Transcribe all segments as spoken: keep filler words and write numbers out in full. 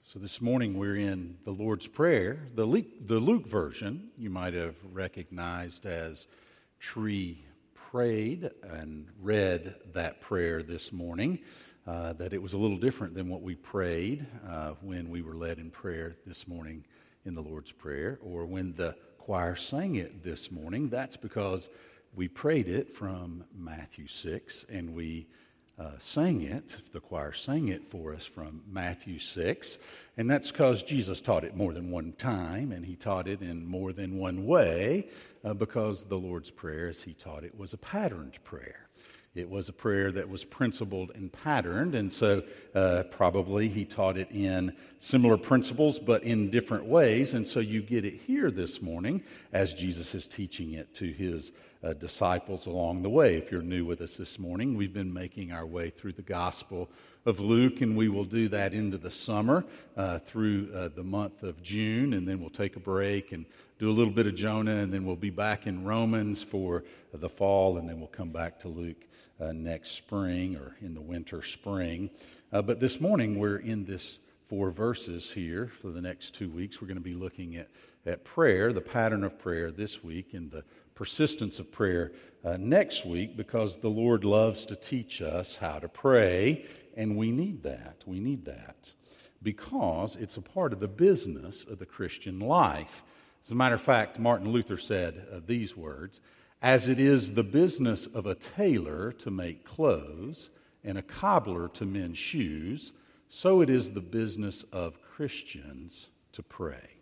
So this morning we're in the Lord's Prayer, the Luke, the Luke version you might have recognized as Tree prayed and read that prayer this morning, uh, that it was a little different than what we prayed uh, when we were led in prayer this morning in the Lord's Prayer, or when the choir sang it this morning. That's because we prayed it from Matthew six, and we Uh, sang it, the choir sang it for us from Matthew six, and that's because Jesus taught it more than one time, and he taught it in more than one way, uh, because the Lord's Prayer, as he taught it, was a patterned prayer. It was a prayer that was principled and patterned, and so uh, probably he taught it in similar principles, but in different ways, and so you get it here this morning as Jesus is teaching it to his Uh, disciples along the way. If you're new with us this morning, we've been making our way through the Gospel of Luke, and we will do that into the summer uh, through uh, the month of June, and then we'll take a break and do a little bit of Jonah, and then we'll be back in Romans for uh, the fall, and then we'll come back to Luke uh, next spring or in the winter spring. Uh, but this morning we're in this four verses here for the next two weeks. We're going to be looking at, at prayer, the pattern of prayer this week, and the persistence of prayer uh, next week, because the Lord loves to teach us how to pray, and we need that. We need that because it's a part of the business of the Christian life. As a matter of fact, Martin Luther said uh, these words, "As it is the business of a tailor to make clothes and a cobbler to mend shoes, so it is the business of Christians to pray."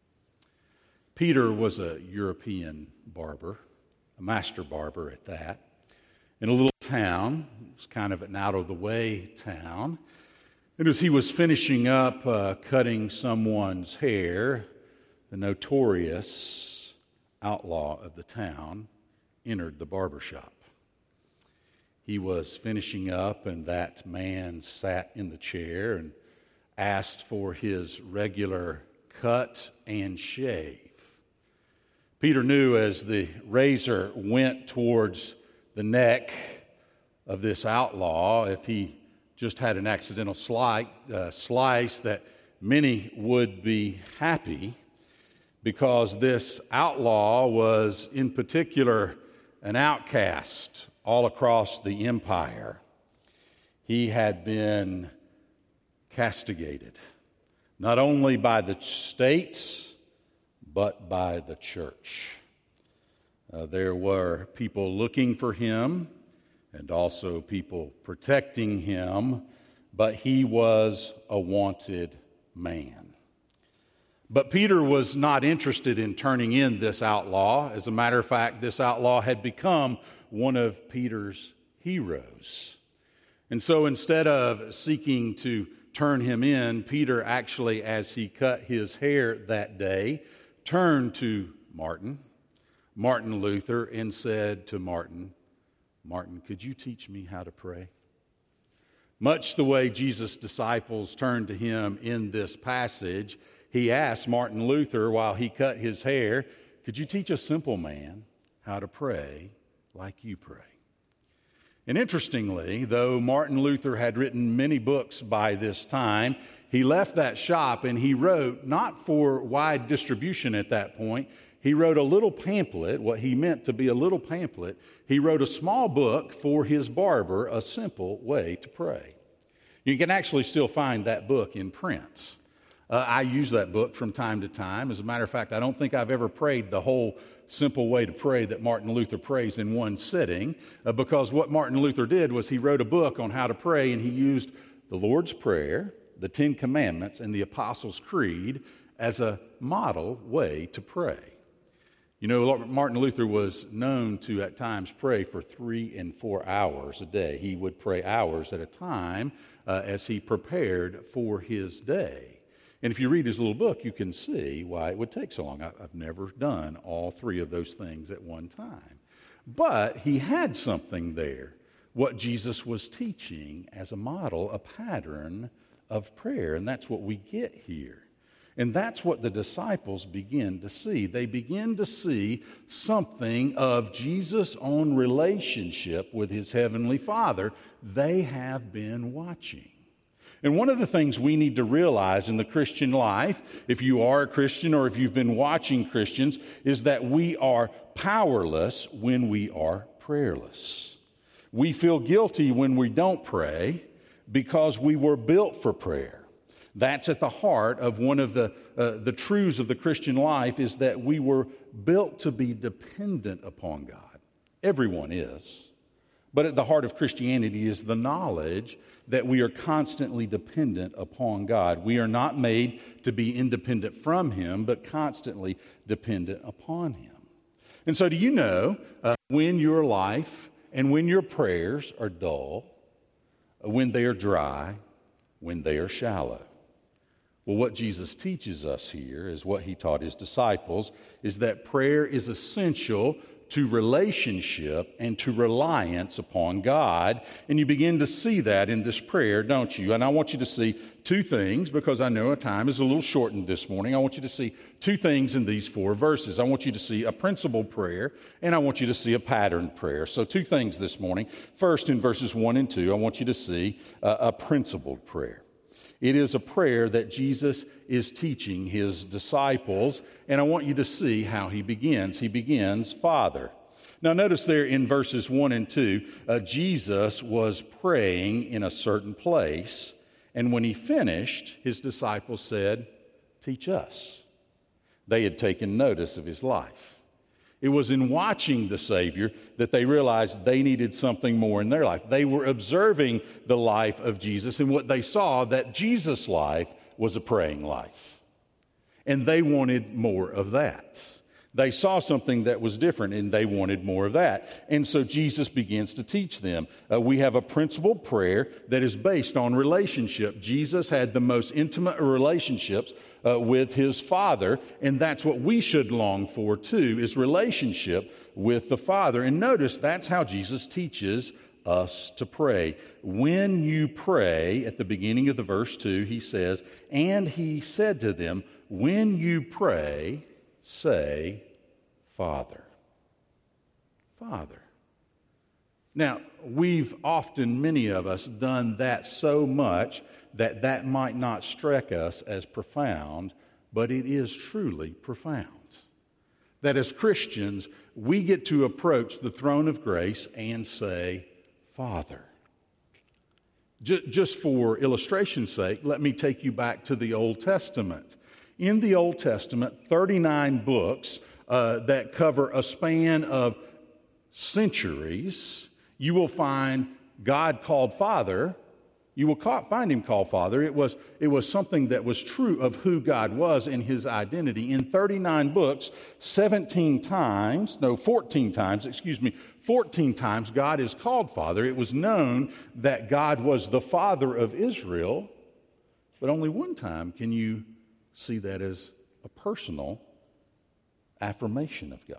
Peter was a European barber, a master barber at that, in a little town. It was kind of an out-of-the-way town. And as he was finishing up uh, cutting someone's hair, the notorious outlaw of the town entered the barber shop. He was finishing up, and that man sat in the chair and asked for his regular cut and shave. Peter knew as the razor went towards the neck of this outlaw, if he just had an accidental slice, uh, slice, that many would be happy, because this outlaw was in particular an outcast all across the empire. He had been castigated, not only by the states, but by the church. Uh, there were people looking for him and also people protecting him, but he was a wanted man. But Peter was not interested in turning in this outlaw. As a matter of fact, this outlaw had become one of Peter's heroes. And so instead of seeking to turn him in, Peter actually, as he cut his hair that day, turned to Martin, Martin Luther, and said to Martin, "Martin, could you teach me how to pray?" Much the way Jesus' disciples turned to him in this passage, he asked Martin Luther while he cut his hair, "Could you teach a simple man how to pray like you pray?" And interestingly, though Martin Luther had written many books by this time, he left that shop and he wrote, not for wide distribution at that point, he wrote a little pamphlet, what he meant to be a little pamphlet. He wrote a small book for his barber, A Simple Way to Pray. You can actually still find that book in print. Uh, I use that book from time to time. As a matter of fact, I don't think I've ever prayed the whole simple way to pray that Martin Luther prays in one sitting, uh, because what Martin Luther did was he wrote a book on how to pray, and he used the Lord's Prayer, the Ten Commandments, and the Apostles' Creed as a model way to pray. You know, Martin Luther was known to at times pray for three and four hours a day. He would pray hours at a time uh, as he prepared for his day. And if you read his little book, you can see why it would take so long. I've never done all three of those things at one time. But he had something there, what Jesus was teaching as a model, a pattern of prayer. And that's what we get here. And that's what the disciples begin to see. They begin to see something of Jesus' own relationship with his heavenly Father. They have been watching. And one of the things we need to realize in the Christian life, if you are a Christian or if you've been watching Christians, is that we are powerless when we are prayerless. We feel guilty when we don't pray because we were built for prayer. That's at the heart of one of the, uh, the truths of the Christian life, is that we were built to be dependent upon God. Everyone is. But at the heart of Christianity is the knowledge that we are constantly dependent upon God. We are not made to be independent from Him, but constantly dependent upon Him. And so do you know uh, when your life and when your prayers are dull, when they are dry, when they are shallow? Well, what Jesus teaches us here is what He taught His disciples, is that prayer is essential to relationship and to reliance upon God. And you begin to see that in this prayer, don't you? And I want you to see two things, because I know our time is a little shortened this morning. I want you to see two things in these four verses. I want you to see a principled prayer, and I want you to see a patterned prayer. So two things this morning. First, in verses one and two, I want you to see a, a principled prayer. It is a prayer that Jesus is teaching His disciples, and I want you to see how He begins. He begins, Father. Now notice there in verses one and two, uh, Jesus was praying in a certain place, and when He finished, His disciples said, teach us. They had taken notice of His life. It was in watching the Savior that they realized they needed something more in their life. They were observing the life of Jesus, and what they saw, that Jesus' life was a praying life. And they wanted more of that. They saw something that was different, and they wanted more of that. And so Jesus begins to teach them. Uh, we have a principled prayer that is based on relationship. Jesus had the most intimate relationships uh, with His Father, and that's what we should long for too, is relationship with the Father. And notice that's how Jesus teaches us to pray. When you pray, at the beginning of the verse two, He says, and He said to them, when you pray, say, Father. Father. Now, we've often, many of us, done that so much that that might not strike us as profound, but it is truly profound. That as Christians, we get to approach the throne of grace and say, Father. Just for illustration's sake, let me take you back to the Old Testament. In the Old Testament, thirty-nine books uh, that cover a span of centuries, you will find God called Father. You will call, find Him called Father. It was, it was something that was true of who God was and His identity. In thirty-nine books, seventeen times, no, fourteen times, excuse me, fourteen times God is called Father. It was known that God was the Father of Israel, but only one time can you see that as a personal affirmation of God.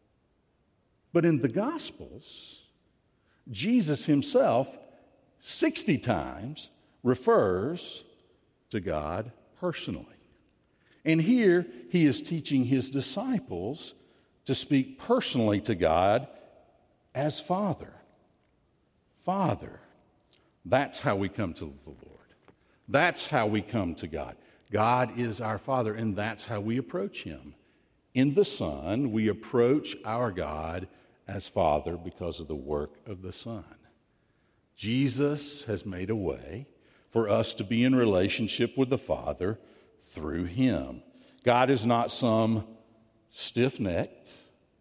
But in the Gospels, Jesus Himself sixty times refers to God personally. And here He is teaching His disciples to speak personally to God as Father. Father. That's how we come to the Lord. That's how we come to God. God is our Father, and that's how we approach Him. In the Son, we approach our God as Father because of the work of the Son. Jesus has made a way for us to be in relationship with the Father through Him. God is not some stiff-necked,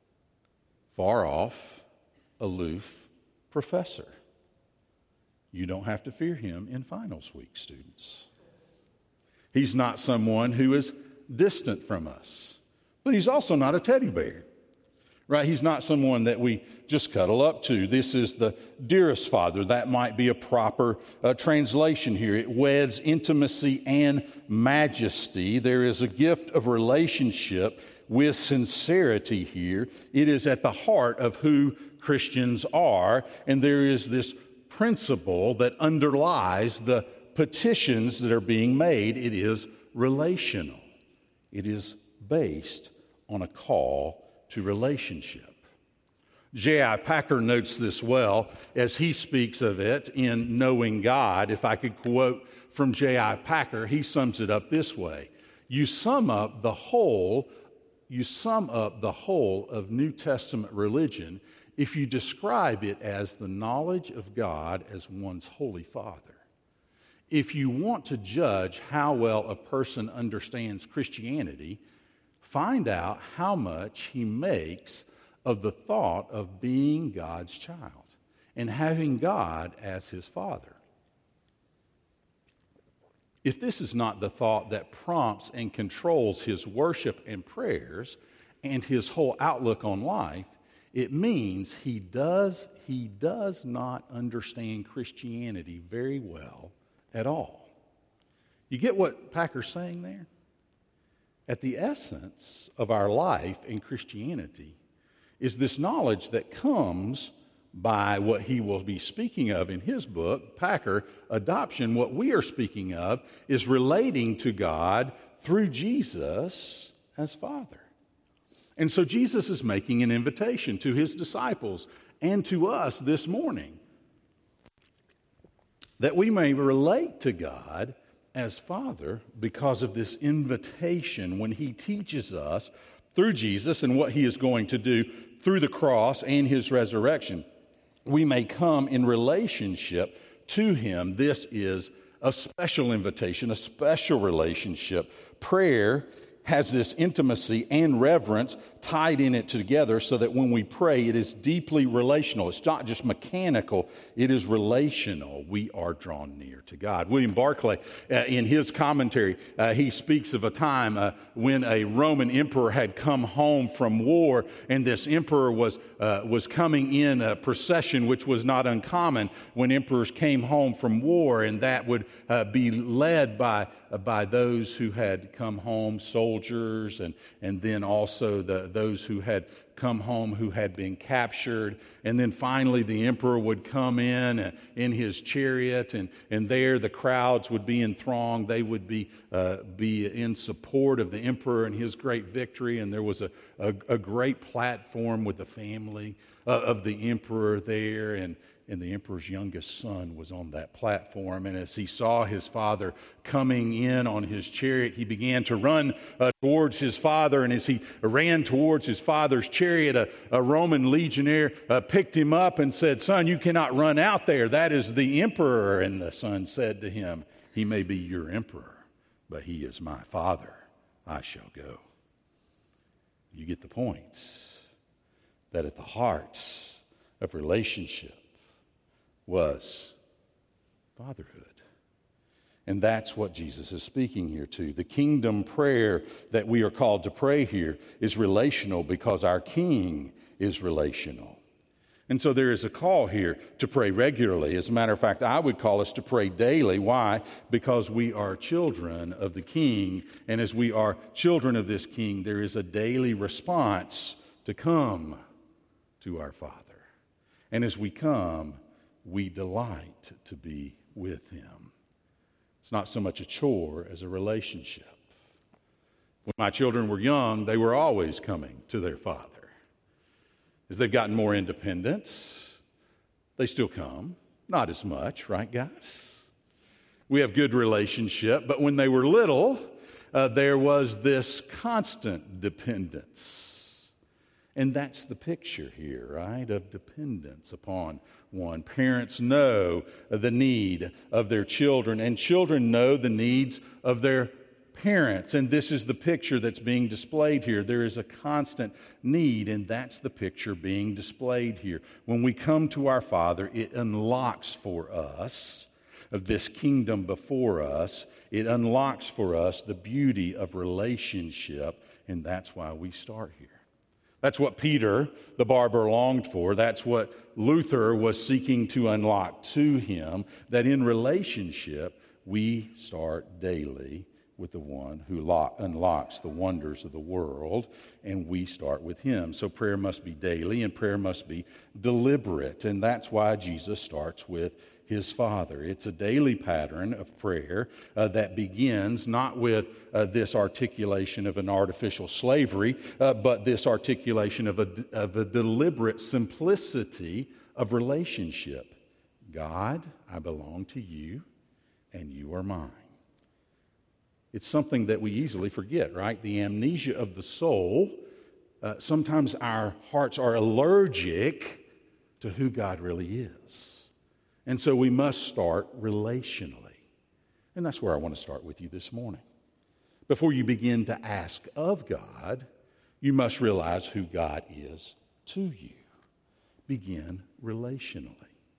far-off, aloof professor. You don't have to fear Him in finals week, students. He's not someone who is distant from us. But He's also not a teddy bear, right? He's not someone that we just cuddle up to. This is the dearest Father. That might be a proper uh, translation here. It weds intimacy and majesty. There is a gift of relationship with sincerity here. It is at the heart of who Christians are, and there is this principle that underlies the petitions that are being made. It is relational. It is based on a call to relationship. J I Packer notes this well as he speaks of it in Knowing God. If I could quote from J I Packer, he sums it up this way. You sum up the whole, you sum up the whole of New Testament religion if you describe it as the knowledge of God as one's Holy Father. If you want to judge how well a person understands Christianity, find out how much he makes of the thought of being God's child and having God as his Father. If this is not the thought that prompts and controls his worship and prayers and his whole outlook on life, it means he does, he does not understand Christianity very well at all. You get what Packer's saying there? At the essence of our life in Christianity is this knowledge that comes by what he will be speaking of in his book, Packer, Adoption. What we are speaking of is relating to God through Jesus as Father. And so Jesus is making an invitation to his disciples and to us this morning that we may relate to God as Father because of this invitation when he teaches us through Jesus and what he is going to do through the cross and his resurrection. We may come in relationship to him. This is a special invitation, a special relationship. Prayer has this intimacy and reverence tied in it together so that when we pray, it is deeply relational. It's not just mechanical, it is relational. We are drawn near to God. William Barclay, uh, in his commentary, uh, he speaks of a time uh, when a Roman emperor had come home from war, and this emperor was, uh, was coming in a procession, which was not uncommon when emperors came home from war, and that would uh, be led by, uh, by those who had come home, soldiers, and, and then also the those who had come home who had been captured. And then finally the emperor would come in uh, in his chariot, and, and there the crowds would be enthronged. They would be uh, be in support of the emperor and his great victory. And there was a, a, a great platform with the family uh, of the emperor there, and And the emperor's youngest son was on that platform. And as he saw his father coming in on his chariot, he began to run uh, towards his father. And as he ran towards his father's chariot, a, a Roman legionnaire uh, picked him up and said, "Son, you cannot run out there. That is the emperor." And the son said to him, "He may be your emperor, but he is my father. I shall go." You get the point that at the heart of relationship was fatherhood. And that's what Jesus is speaking here to. The kingdom prayer that we are called to pray here is relational because our King is relational. And so there is a call here to pray regularly. As a matter of fact, I would call us to pray daily. Why? Because we are children of the King. And as we are children of this King, there is a daily response to come to our Father. And as we come, we delight to be with him. It's not so much a chore as a relationship. When my children were young, they were always coming to their father. As they've gotten more independent, they still come. Not as much, right, guys? We have good relationship, but when they were little, uh, there was this constant dependence. And that's the picture here, right, of dependence upon one. Parents know the need of their children, and children know the needs of their parents. And this is the picture that's being displayed here. There is a constant need, and that's the picture being displayed here. When we come to our Father, it unlocks for us of this kingdom before us. It unlocks for us the beauty of relationship, and that's why we start here. That's what Peter, the barber, longed for. That's what Luther was seeking to unlock to him, that in relationship, we start daily with the one who lock, unlocks the wonders of the world, and we start with him. So prayer must be daily, and prayer must be deliberate, and that's why Jesus starts with his Father. It's a daily pattern of prayer uh, that begins not with uh, this articulation of an artificial slavery, uh, but this articulation of a, of a deliberate simplicity of relationship. God, I belong to you, and you are mine. It's something that we easily forget, right? The amnesia of the soul. Uh, sometimes our hearts are allergic to who God really is. And so we must start relationally. And that's where I want to start with you this morning. Before you begin to ask of God, you must realize who God is to you. Begin relationally.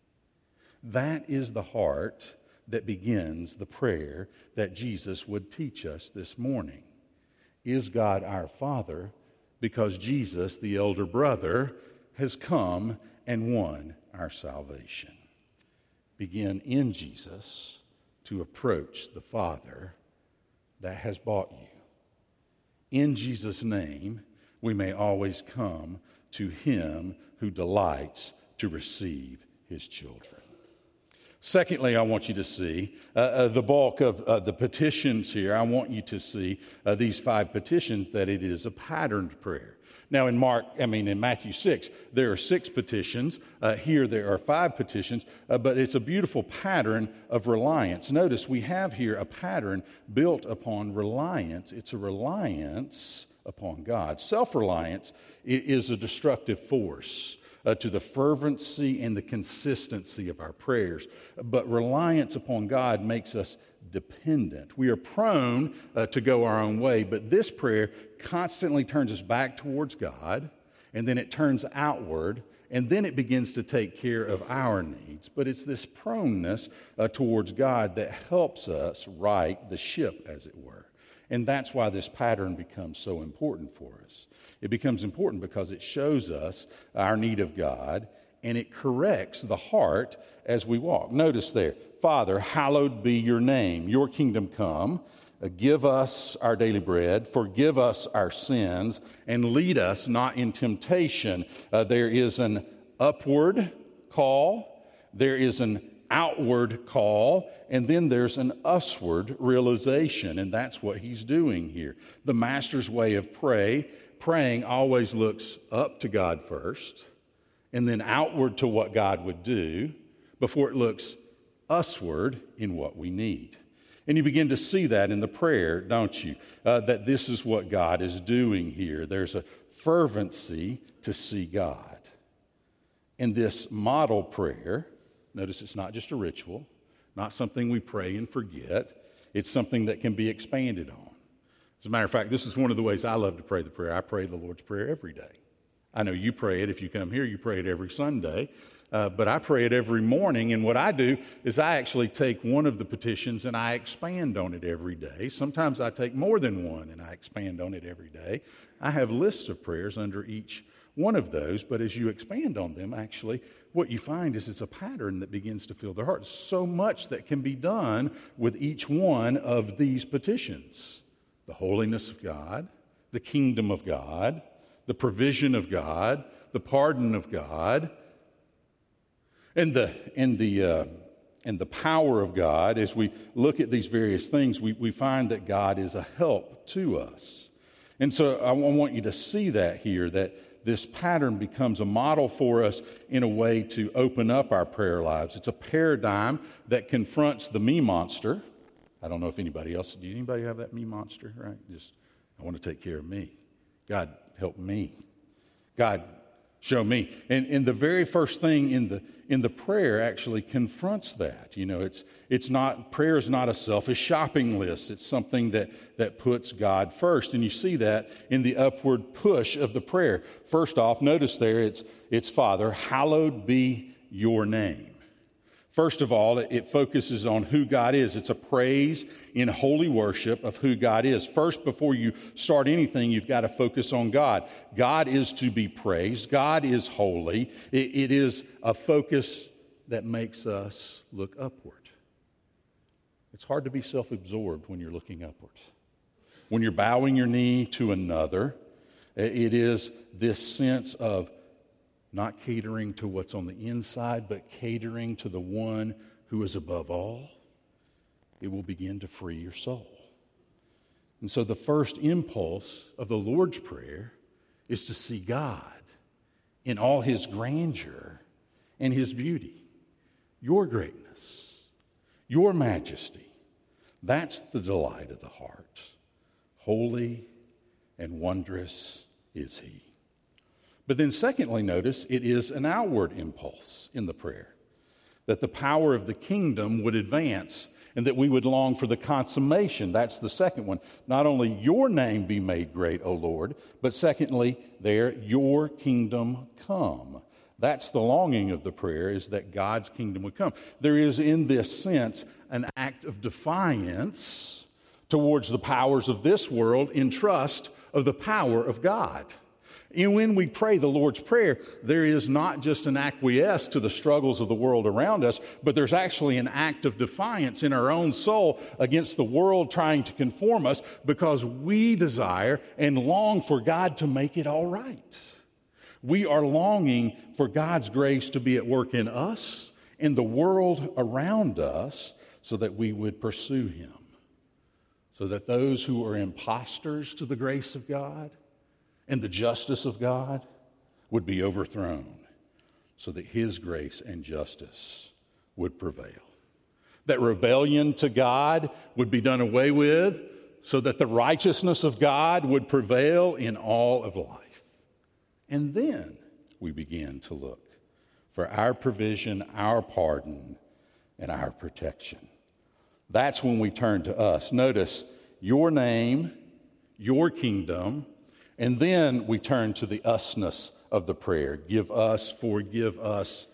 That is the heart that begins the prayer that Jesus would teach us this morning. Is God our Father because Jesus, the elder brother, has come and won our salvation. Begin in Jesus to approach the Father that has bought you. In Jesus' name, we may always come to Him who delights to receive His children. Secondly, I want you to see uh, uh, the bulk of uh, the petitions here. I want you to see uh, these five petitions, that it is a patterned prayer. Now, in Mark, I mean, in Matthew six, there are six petitions. Uh, here, there are five petitions, uh, but it's a beautiful pattern of reliance. Notice we have here a pattern built upon reliance. It's a reliance upon God. Self-reliance is a destructive force Uh, to the fervency and the consistency of our prayers. But reliance upon God makes us dependent. We are prone uh, to go our own way, but this prayer constantly turns us back towards God, and then it turns outward, and then it begins to take care of our needs. But it's this proneness uh, towards God that helps us right the ship, as it were. And that's why this pattern becomes so important for us. It becomes important because it shows us our need of God, and it corrects the heart as we walk. Notice there, Father, hallowed be your name. Your kingdom come. Uh, give us our daily bread. Forgive us our sins, and lead us not in temptation. Uh, there is an upward call. There is an outward call, and then there's an usward realization, and that's what he's doing here. The master's way of pray, praying always looks up to God first, and then outward to what God would do before it looks usward in what we need. And you begin to see that in the prayer, don't you? Uh, that this is what God is doing here. There's a fervency to see God. And this model prayer, notice it's not just a ritual, not something we pray and forget. It's something that can be expanded on. As a matter of fact, this is one of the ways I love to pray the prayer. I pray the Lord's Prayer every day. I know you pray it. If you come here, you pray it every Sunday. Uh, but I pray it every morning. And what I do is I actually take one of the petitions and I expand on it every day. Sometimes I take more than one and I expand on it every day. I have lists of prayers under each one of those, but as you expand on them, actually, what you find is it's a pattern that begins to fill their hearts. So much that can be done with each one of these petitions. The holiness of God, the kingdom of God, the provision of God, the pardon of God, and the and the uh, and the power of God. As we look at these various things, we, we find that God is a help to us. And so I want you to see that here, that this pattern becomes a model for us in a way to open up our prayer lives. It's a paradigm that confronts the me monster. I don't know if anybody else, do anybody have that me monster, right? Just, I want to take care of me. God, help me. God, show me. And, and the very first thing in the in the prayer actually confronts that. You know, it's it's not, prayer is not a selfish shopping list. It's something that, that puts God first. And you see that in the upward push of the prayer. First off, notice there it's it's Father, hallowed be your name. First of all, it focuses on who God is. It's a praise in holy worship of who God is. First, before you start anything, you've got to focus on God. God is to be praised. God is holy. It, it is a focus that makes us look upward. It's hard to be self-absorbed when you're looking upward. When you're bowing your knee to another, it is this sense of not catering to what's on the inside, but catering to the one who is above all, it will begin to free your soul. And so the first impulse of the Lord's Prayer is to see God in all his grandeur and his beauty, your greatness, your majesty. That's the delight of the heart. Holy and wondrous is he. But then secondly, notice it is an outward impulse in the prayer, that the power of the kingdom would advance and that we would long for the consummation. That's the second one. Not only your name be made great, O Lord, but secondly, there, your kingdom come. That's the longing of the prayer, is that God's kingdom would come. There is, in this sense, an act of defiance towards the powers of this world in trust of the power of God. And when we pray the Lord's Prayer, there is not just an acquiesce to the struggles of the world around us, but there's actually an act of defiance in our own soul against the world trying to conform us, because we desire and long for God to make it all right. We are longing for God's grace to be at work in us, in the world around us, so that we would pursue him, so that those who are imposters to the grace of God and the justice of God would be overthrown, so that his grace and justice would prevail. That rebellion to God would be done away with, so that the righteousness of God would prevail in all of life. And then we begin to look for our provision, our pardon, and our protection. That's when we turn to us. Notice, your name, your kingdom. And then we turn to the usness of the prayer. Give us, forgive us,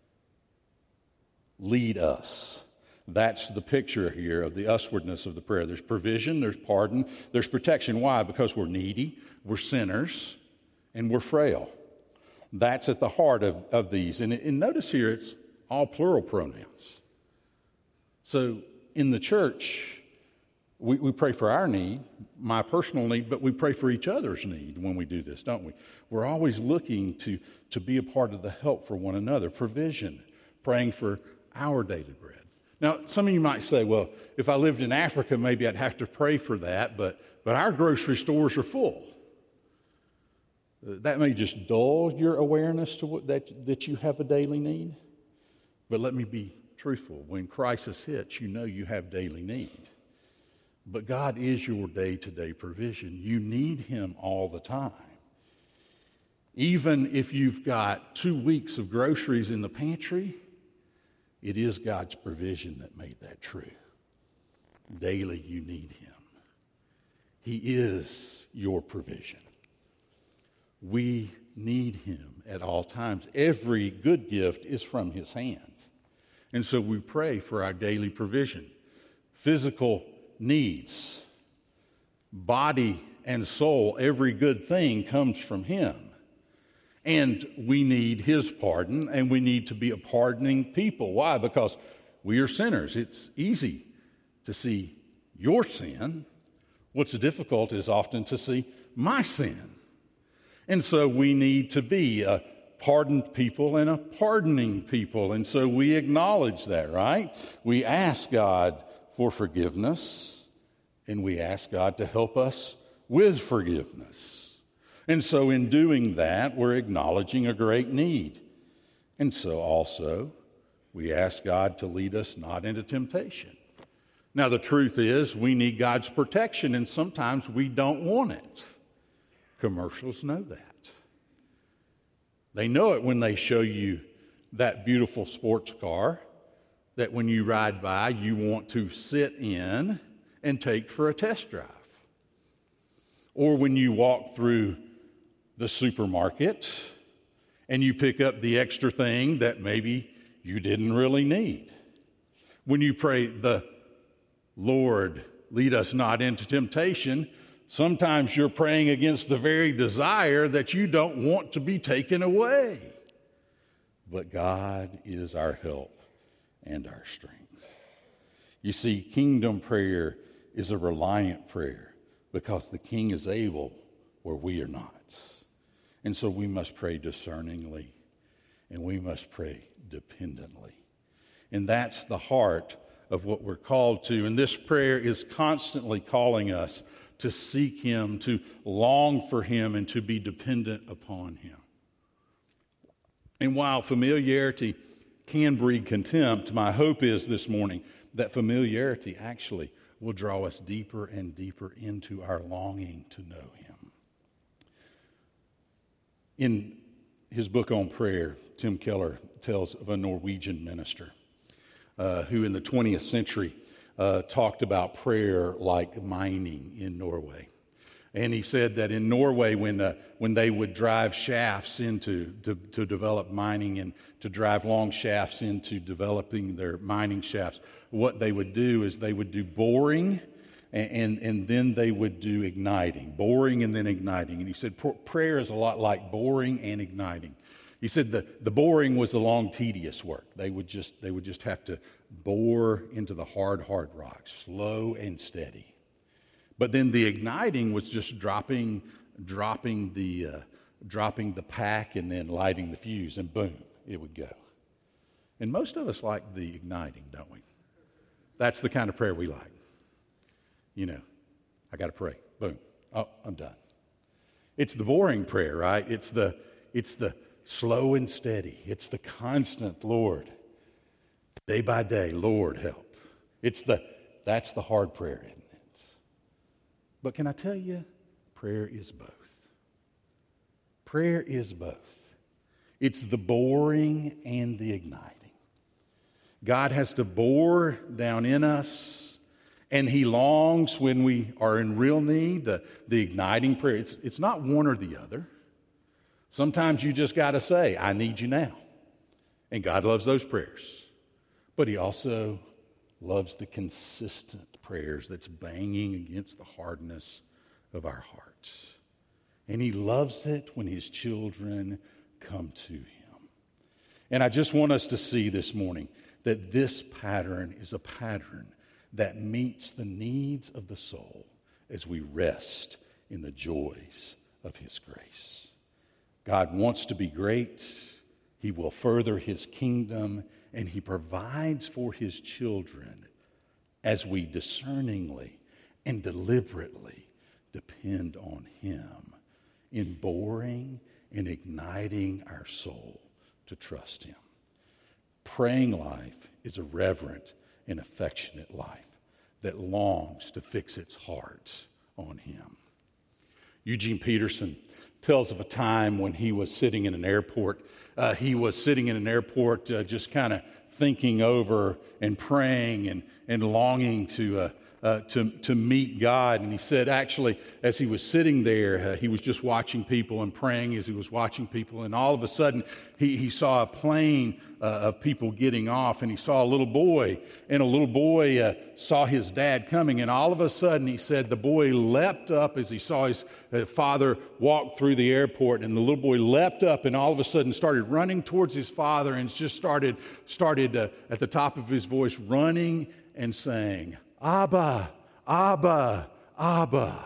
lead us. That's the picture here of the uswardness of the prayer. There's provision, there's pardon, there's protection. Why? Because we're needy, we're sinners, and we're frail. That's at the heart of, of these. And, and notice here, it's all plural pronouns. So in the church, We, we pray for our need, my personal need, but we pray for each other's need when we do this, don't we? We're always looking to, to be a part of the help for one another, provision, praying for our daily bread. Now, some of you might say, well, if I lived in Africa, maybe I'd have to pray for that, but, but our grocery stores are full. That may just dull your awareness to what, that, that you have a daily need. But let me be truthful. When crisis hits, you know you have daily need. But God is your day-to-day provision. You need him all the time. Even if you've got two weeks of groceries in the pantry, it is God's provision that made that true. Daily you need him. He is your provision. We need him at all times. Every good gift is from his hands. And so we pray for our daily provision. Physical needs, body and soul, every good thing comes from him. And we need his pardon, and we need to be a pardoning people. Why? Because we are sinners. It's easy to see your sin. What's difficult is often to see my sin. And so we need to be a pardoned people and a pardoning people. And so we acknowledge that, right? We ask God for forgiveness, and we ask God to help us with forgiveness. And so in doing that, we're acknowledging a great need. And so also, we ask God to lead us not into temptation. Now, the truth is, we need God's protection, and sometimes we don't want it. Commercials know that. They know it when they show you that beautiful sports car that when you ride by, you want to sit in and take for a test drive. Or when you walk through the supermarket and you pick up the extra thing that maybe you didn't really need. When you pray, the Lord, lead us not into temptation, sometimes you're praying against the very desire that you don't want to be taken away. But God is our help and our strength. You see, kingdom prayer is a reliant prayer because the king is able where we are not. And so we must pray discerningly, and we must pray dependently. And that's the heart of what we're called to. And this prayer is constantly calling us to seek Him, to long for Him, and to be dependent upon Him. And while familiarity can breed contempt, my hope is this morning that familiarity actually will draw us deeper and deeper into our longing to know Him. In his book on prayer, Tim Keller tells of a Norwegian minister uh, who in the twentieth century uh, talked about prayer like mining in Norway. And he said that in Norway, when uh, when they would drive shafts into to, to develop mining and to drive long shafts into developing their mining shafts, what they would do is they would do boring, and and, and then they would do igniting, boring and then igniting. And he said prayer is a lot like boring and igniting. He said the, the boring was the long, tedious work. They would just they would just have to bore into the hard, hard rock, slow and steady. But then the igniting was just dropping, dropping the, uh, dropping the pack and then lighting the fuse, and boom, it would go. And most of us like the igniting, don't we? That's the kind of prayer we like. You know, I got to pray. Boom. Oh, I'm done. It's the boring prayer, right? It's the, it's the slow and steady. It's the constant, Lord, day by day, Lord, help. It's the, that's the hard prayer, isn't it? But can I tell you, prayer is both. Prayer is both. It's the boring and the igniting. God has to bore down in us, and He longs when we are in real need. The, the igniting prayer, it's, it's not one or the other. Sometimes you just got to say, I need you now. And God loves those prayers. But He also loves the consistent prayers that's banging against the hardness of our hearts. And He loves it when His children come to Him. And I just want us to see this morning that this pattern is a pattern that meets the needs of the soul as we rest in the joys of His grace. God wants to be great. He will further His kingdom, and He provides for His children as we discerningly and deliberately depend on Him in boring and igniting our soul to trust Him. Praying life is a reverent and affectionate life that longs to fix its heart on Him. Eugene Peterson tells of a time when he was sitting in an airport. Uh, he was sitting in an airport uh, just kind of thinking over and praying and, and longing to, uh, uh, to, to meet God. And he said, actually, as he was sitting there, uh, he was just watching people and praying as he was watching people. And all of a sudden, he, he saw a plane uh, of people getting off, and he saw a little boy. And a little boy uh, saw his dad coming. And all of a sudden, he said, the boy leapt up as he saw his uh, father walk through the airport. And the little boy leapt up and all of a sudden started running towards his father and just started, started uh, at the top of his voice running and saying, Abba, Abba, Abba.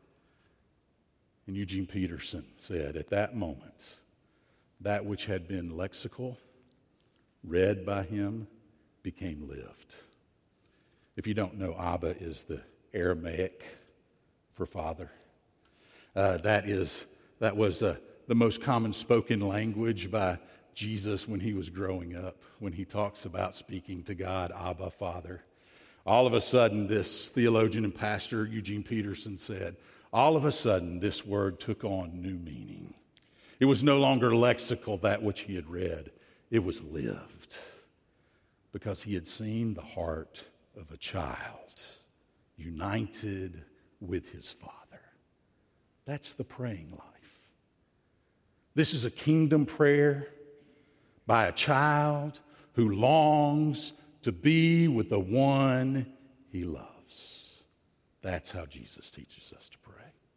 And Eugene Peterson said, at that moment, that which had been lexical, read by him, became lived. If you don't know, Abba is the Aramaic for father. Uh, that is that was uh, the most common spoken language by Jesus when He was growing up, when He talks about speaking to God, Abba, Father. All of a sudden, this theologian and pastor, Eugene Peterson, said, all of a sudden, this word took on new meaning. It was no longer lexical, that which he had read. It was lived, because he had seen the heart of a child united with his Father. That's the praying life. This is a kingdom prayer by a child who longs to be with the one he loves. That's how Jesus teaches us to pray.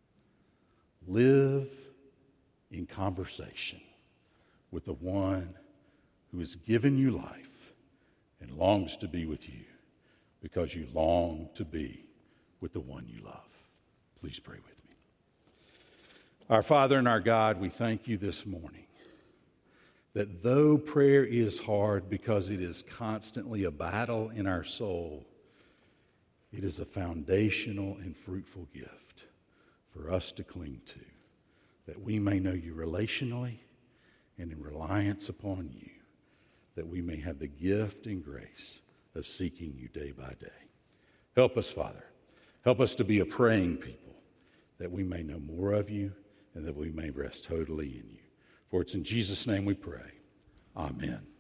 Live in conversation with the one who has given you life and longs to be with you because you long to be with the one you love. Please pray with me. Our Father and our God, we thank you this morning that though prayer is hard because it is constantly a battle in our soul, it is a foundational and fruitful gift for us to cling to, that we may know you relationally and in reliance upon you, that we may have the gift and grace of seeking you day by day. Help us, Father. Help us to be a praying people, that we may know more of you and that we may rest totally in you. For it's in Jesus' name we pray. Amen.